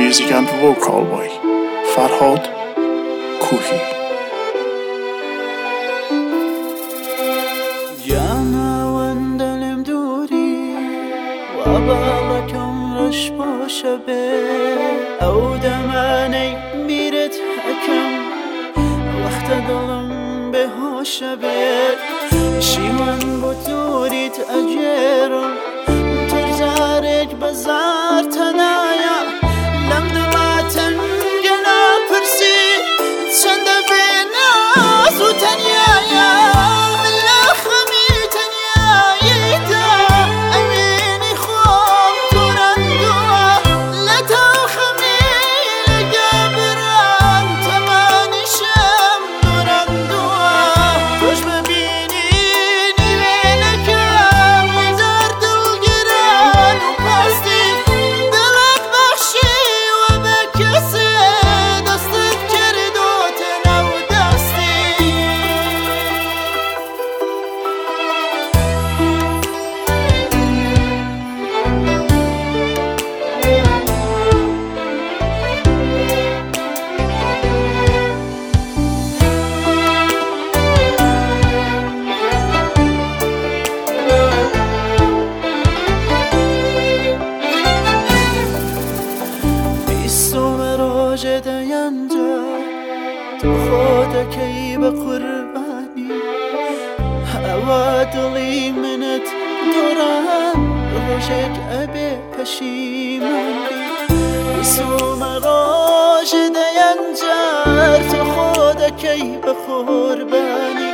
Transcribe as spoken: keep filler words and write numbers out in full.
music and vocal by Farhad Kuhi. جانا واندلم دوری و بالك عمرش باشه به او دماني میرت حکم وقت دلم به هاشه به شیوان بطوریت اجرم ترزارك بزار تنايا لم دماتن جنا فرسي تسند بينا وتنيايا من لخمي تنيايدا أميني خوم ترندوا لا تخمي لقابران تماني شم ترندوا توش ببيني نيوينك ميزار دلقران وباستي دلك بخشي وبكسي دستك كردوتنا ودستي بیستم روز دینجا تو خودت کی به قربانی هوا دلی منت دوران روزک ابی پشیمانی بیستم روز دینجا تو خودت کی به قربانی